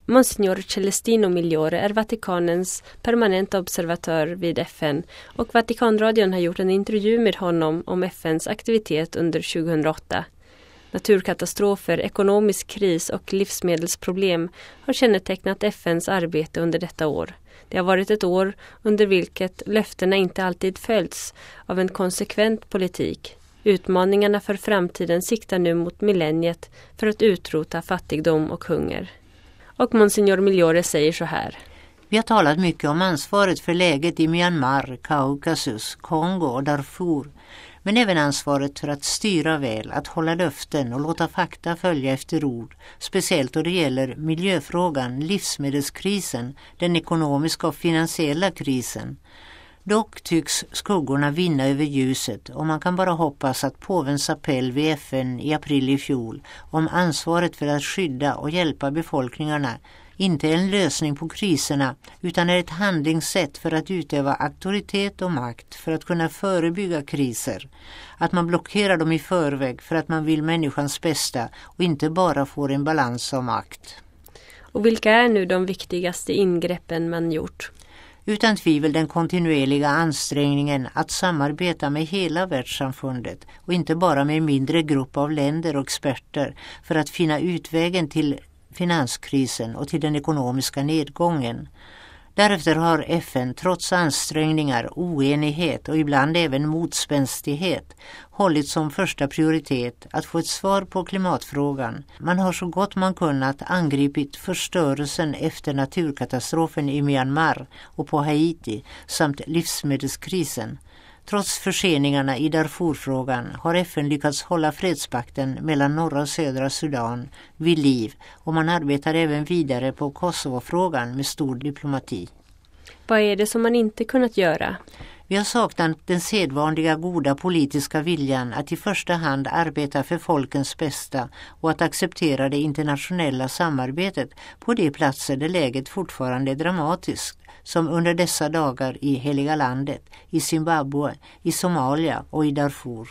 Monsignor Celestino Migliore är Vatikanens permanenta observatör vid FN och Vatikanradion har gjort en intervju med honom om FNs aktivitet under 2008. Naturkatastrofer, ekonomisk kris och livsmedelsproblem har kännetecknat FNs arbete under detta år. Det har varit ett år under vilket löftena inte alltid följts av en konsekvent politik. Utmaningarna för framtiden siktar nu mot millenniet för att utrota fattigdom och hunger. Och Monsignor Migliore säger så här. Vi har talat mycket om ansvaret för läget i Myanmar, Kaukasus, Kongo och Darfur. Men även ansvaret för att styra väl, att hålla löften och låta fakta följa efter ord. Speciellt då det gäller miljöfrågan, livsmedelskrisen, den ekonomiska och finansiella krisen. Dock tycks skuggorna vinna över ljuset och man kan bara hoppas att påvens appell vid FN i april i fjol om ansvaret för att skydda och hjälpa befolkningarna inte är en lösning på kriserna utan är ett handlingssätt för att utöva auktoritet och makt för att kunna förebygga kriser. Att man blockerar dem i förväg för att man vill människans bästa och inte bara får en balans av makt. Och vilka är nu de viktigaste ingreppen man gjort? Utan tvivel den kontinuerliga ansträngningen att samarbeta med hela världssamfundet och inte bara med en mindre grupp av länder och experter för att finna utvägen till finanskrisen och till den ekonomiska nedgången. Därefter har FN trots ansträngningar, oenighet och ibland även motspänstighet hållit som första prioritet att få ett svar på klimatfrågan. Man har så gott man kunnat angripit förstörelsen efter naturkatastrofen i Myanmar och på Haiti samt livsmedelskrisen. Trots förseningarna i Darfurfrågan har FN lyckats hålla fredspakten mellan norra och södra Sudan vid liv och man arbetar även vidare på Kosovo-frågan med stor diplomati. Vad är det som man inte kunnat göra? Vi har saknat den sedvanliga goda politiska viljan att i första hand arbeta för folkens bästa och att acceptera det internationella samarbetet på de platser där läget fortfarande är dramatiskt, som under dessa dagar i Heliga landet, i Zimbabwe, i Somalia och i Darfur.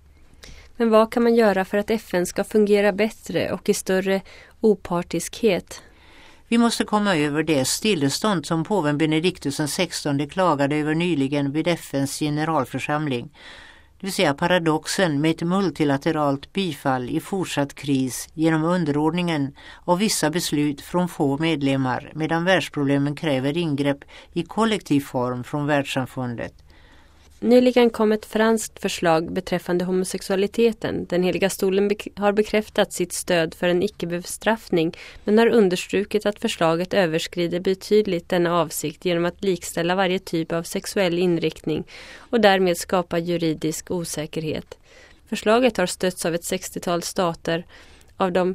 Men vad kan man göra för att FN ska fungera bättre och i större opartiskhet? Vi måste komma över det stillestånd som påven Benediktus XVI klagade över nyligen vid FNs generalförsamling. Det vill säga paradoxen med ett multilateralt bifall i fortsatt kris genom underordningen av vissa beslut från få medlemmar medan världsproblemen kräver ingrepp i kollektiv form från världssamfundet. Nyligen kom ett franskt förslag beträffande homosexualiteten. Den heliga stolen har bekräftat sitt stöd för en icke-bestraffning men har understrukit att förslaget överskrider betydligt denna avsikt genom att likställa varje typ av sexuell inriktning och därmed skapa juridisk osäkerhet. Förslaget har stötts av ett 60-tal stater av de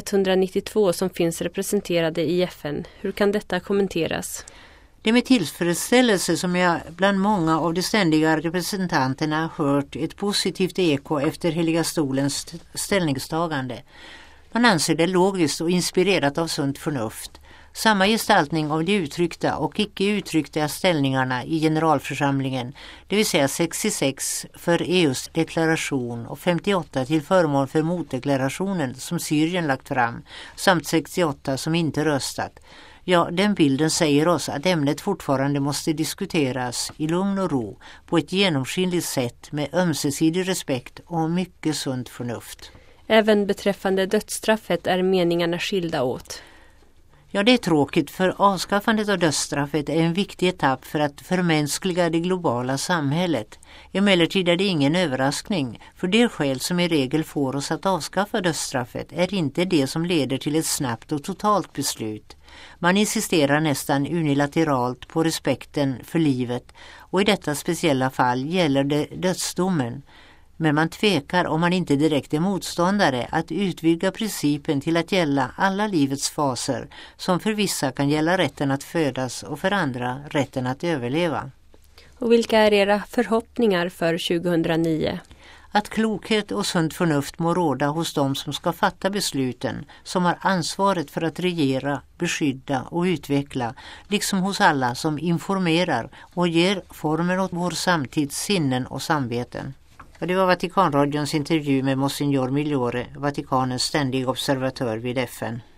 192 som finns representerade i FN. Hur kan detta kommenteras? Det är med tillfredsställelse som jag bland många av de ständiga representanterna hört ett positivt eko efter Heliga stolens ställningstagande. Man anser det logiskt och inspirerat av sunt förnuft. Samma gestaltning av de uttryckta och icke uttryckta ställningarna i generalförsamlingen, det vill säga 66 för EUs deklaration och 58 till förmån för motdeklarationen som Syrien lagt fram, samt 68 som inte röstat. Ja, den bilden säger oss att ämnet fortfarande måste diskuteras i lugn och ro på ett genomskinligt sätt med ömsesidig respekt och mycket sunt förnuft. Även beträffande dödsstraffet är meningarna skilda åt. Ja, det är tråkigt för avskaffandet av dödsstraffet är en viktig etapp för att förmänskliga det globala samhället. Emellertid är det ingen överraskning, för det skäl som i regel får oss att avskaffa dödsstraffet är inte det som leder till ett snabbt och totalt beslut. Man insisterar nästan unilateralt på respekten för livet och i detta speciella fall gäller det dödsdomen. Men man tvekar om man inte direkt är motståndare att utvidga principen till att gälla alla livets faser som för vissa kan gälla rätten att födas och för andra rätten att överleva. Och vilka är era förhoppningar för 2009? Att klokhet och sunt förnuft må råda hos dem som ska fatta besluten, som har ansvaret för att regera, beskydda och utveckla, liksom hos alla som informerar och ger formen åt vår samtids sinnen och samveten. Och det var Vatikanradions intervju med Monsignor Migliore, Vatikanens ständig observatör vid FN.